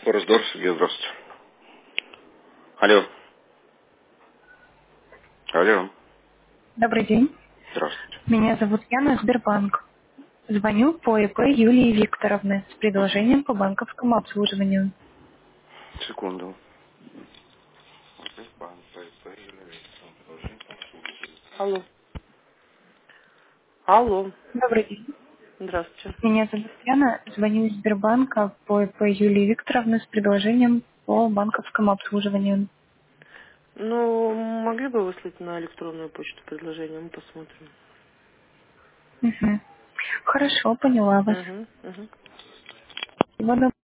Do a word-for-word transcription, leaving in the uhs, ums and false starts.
Раздор, Сергей, здравствуйте. Алло. Алло. Добрый день. Здравствуйте. Меня зовут Яна, Сбербанк. Звоню по ИП Юлии Викторовны с Угу. предложением по банковскому обслуживанию. Секунду. Алло. Алло. Добрый день. Здравствуйте. Меня зовут Яна. Звоню из Сбербанка по ИП Юлии Викторовны с предложением по банковскому обслуживанию. Ну, могли бы выслать на электронную почту предложение, мы посмотрим. Мгм. Хорошо, поняла вас. Угу, угу. Всего доброго.